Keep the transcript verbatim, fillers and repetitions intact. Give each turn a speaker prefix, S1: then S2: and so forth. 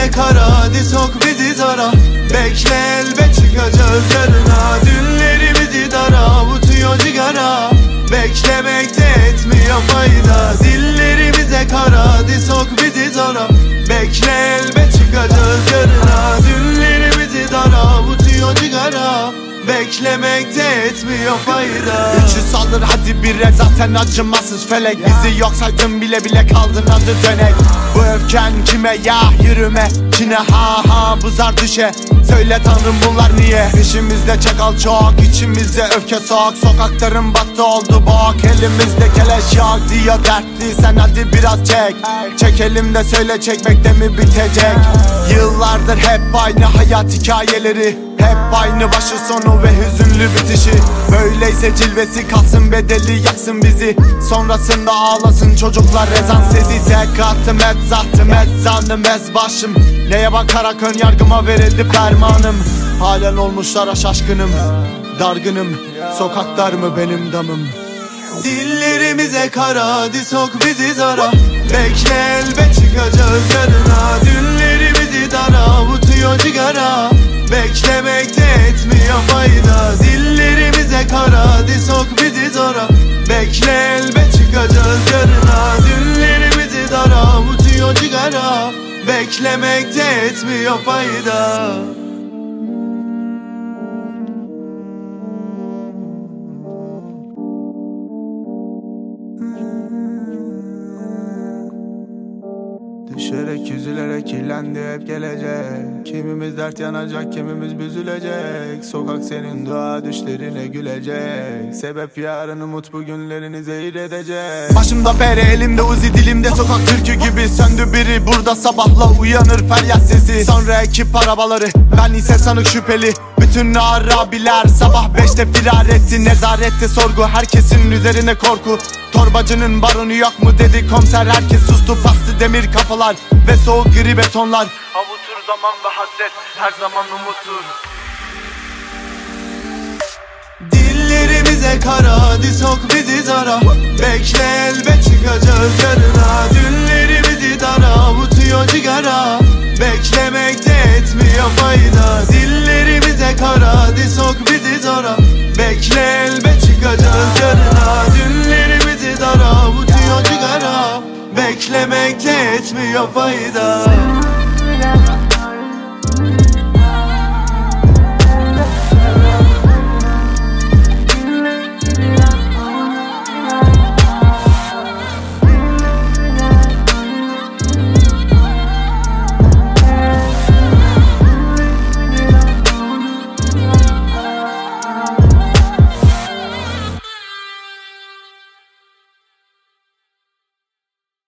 S1: Dillerimize kara, hadi sok bizi zara. Bekle elbet çıkacağız yarına. Dünlerimizi dara, avutuyor cigara. Beklemekte etmiyor fayda. Dillerimize kara, hadi sok bizi zara. Bekle elbet çıkacağız yarına. Dünlerimizi dara, avutuyor cigara. Beklemekte etmiyor fayda.
S2: Üçü saldır hadi bire, zaten acımasız felek. Bizi yok saydın bile bile kaldın adı dönek. Bu öfken kime ya, yürüme Çin'e ha ha bu zar düşe. Söyle tanrım bunlar niye? Peşimizde çakal çok, içimizde öfke soğuk. Sokakların battı oldu bok, elimizde keleş yok. Diyor dertli sen hadi biraz çek. Çek elimde söyle çekmekte mi bitecek? Yıllardır hep aynı hayat hikayeleri, hep aynı başı sonu ve hüzünlü bitişi. Böyleyse cilvesi kalsın, bedeli yaksın bizi. Sonrasında ağlasın çocuklar ezan sesi. Tek attım et zahtım et zandım ez başım. Neye bakarak ön yargıma verildi fermanım. Halen olmuşlara şaşkınım, dargınım. Sokaklar mı benim damım?
S1: Dillerimize kara, hadi sok bizi zara. Bekle elbet çıkacağız yarına. Dünlerimizi dara, avutuyor cigara. Beklemekte etmiyor fayda. Dillerimize kara, hadi sok bizi zara. Bekle elbet çıkacağız yarına. Dünlerimizi dara, avutuyor cigara. Beklemekte etmiyor fayda.
S2: Düşerek üzülerek kirlendi hep gelecek. Kimimiz dert yanacak, kimimiz büzülecek. Sokak senin dua düşlerine gülecek. Sebep yarın umut bugünlerini zehir edecek. Başımda bere, elimde uzi, dilimde sokak türkü gibi. Söndü biri burada sabahla, uyanır feryat sesi. Sonra ekip arabaları, ben ise sanık şüpheli. Bütün arabiler sabah beşte firar etti. Nezarette sorgu, herkesin üzerine korku. Torbacının baronu yok mu dedi komiser, herkes sustu. Bastı demir kapılar ve soğuk gri betonlar. Avutur zaman ve hasret, her zaman umutur.
S1: Dillerimize kara, hadi sok bizi zara. Bekle elbet çıkacağız yarına. Dünlerimizi dara, avutuyor cigara. Beklemekte etmiyor fayda. Dillerimize kara, hadi sok bizi zara. Bekle elbet çıkacağız yarına. Dünlerimizi dara, avutuyor cigara. Beklemekte etmiyor fayda.